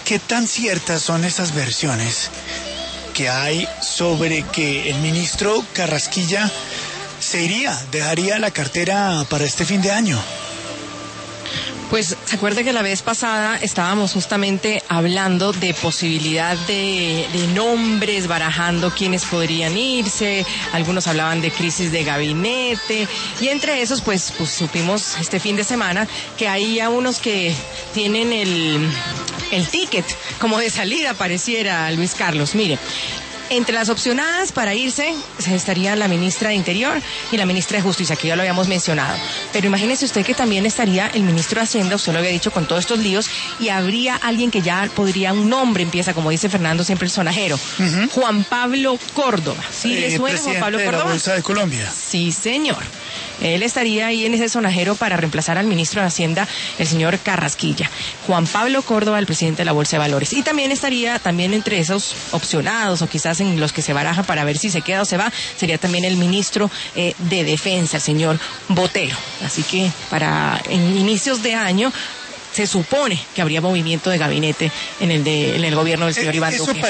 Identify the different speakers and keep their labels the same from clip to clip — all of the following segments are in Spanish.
Speaker 1: ¿qué tan ciertas son esas versiones que hay sobre que el ministro Carrasquilla dejaría la cartera para este fin de año?
Speaker 2: Pues se acuerda que la vez pasada estábamos justamente hablando de posibilidad de nombres, barajando quiénes podrían irse, algunos hablaban de crisis de gabinete, y entre esos pues supimos este fin de semana que hay a unos que tienen el ticket como de salida, pareciera, Luis Carlos. Mire, entre las opcionadas para irse estaría la ministra de Interior y la ministra de Justicia, que ya lo habíamos mencionado. Pero imagínese usted que también estaría el ministro de Hacienda, usted lo había dicho, con todos estos líos, y habría alguien que ya podría, un nombre empieza, como dice Fernando, siempre el sonajero, Juan Pablo Córdoba. ¿Sí le suena Juan Pablo Córdoba?
Speaker 1: De la Bolsa de Colombia.
Speaker 2: Sí, señor. Él estaría ahí en ese sonajero para reemplazar al ministro de Hacienda, el señor Carrasquilla. Juan Pablo Córdoba, el presidente de la Bolsa de Valores. Y también estaría, entre esos opcionados, o quizás en los que se baraja para ver si se queda o se va, sería también el ministro de Defensa, el señor Botero. Así que en inicios de año se supone que habría movimiento de gabinete en el gobierno del señor Iván Duque.
Speaker 1: Eso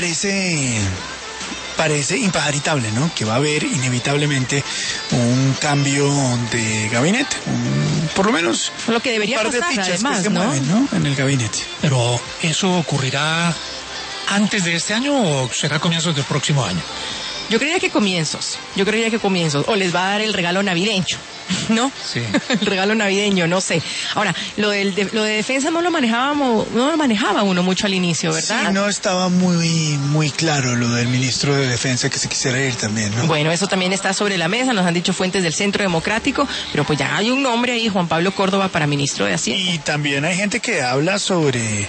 Speaker 1: parece impajaritable, ¿no? Que va a haber inevitablemente un cambio de gabinete, por lo menos
Speaker 2: lo que debería
Speaker 1: un par de
Speaker 2: pasar,
Speaker 1: fichas
Speaker 2: además,
Speaker 1: que se mueven, ¿no? En el gabinete.
Speaker 3: Pero ¿eso ocurrirá antes de este año o será comienzos del próximo año?
Speaker 2: Yo creería que comienzos, o les va a dar el regalo navideño, ¿no?
Speaker 3: Sí.
Speaker 2: El regalo navideño, no sé. Ahora, lo de defensa no lo manejaba uno mucho al inicio, ¿verdad?
Speaker 1: Sí, no estaba muy claro lo del ministro de Defensa que se quisiera ir también, ¿no?
Speaker 2: Bueno, eso también está sobre la mesa, nos han dicho fuentes del Centro Democrático, pero pues ya hay un nombre ahí, Juan Pablo Córdoba, para ministro de Hacienda.
Speaker 1: Y también hay gente que habla sobre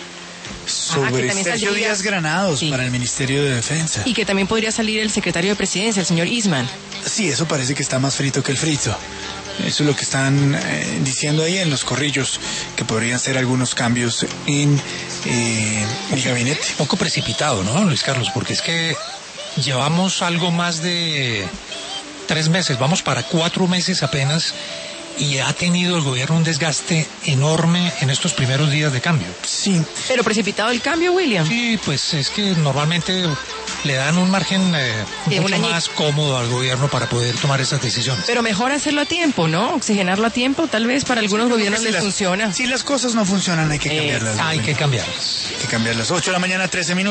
Speaker 1: Sergio Díaz Granados, sí, para el Ministerio de Defensa.
Speaker 2: Y que también podría salir el secretario de Presidencia, el señor Isman.
Speaker 1: Sí, eso parece que está más frito que el frito. Eso es lo que están diciendo ahí en los corrillos, que podrían ser algunos cambios en el gabinete.
Speaker 3: Un poco precipitado, ¿no, Luis Carlos? Porque es que llevamos algo más de 3 meses, vamos para 4 meses apenas, y ha tenido el gobierno un desgaste enorme en estos primeros días de cambio.
Speaker 1: Sí.
Speaker 2: Pero precipitado el cambio, William.
Speaker 3: Sí, pues es que normalmente le dan un margen mucho más cómodo al gobierno para poder tomar esas decisiones.
Speaker 2: Pero mejor hacerlo a tiempo, ¿no? Oxigenarlo a tiempo, tal vez para algunos gobiernos les funciona.
Speaker 1: Si las cosas no funcionan, hay que cambiarlas.
Speaker 3: Hay que cambiarlas.
Speaker 1: 8 de la mañana, 13 minutos.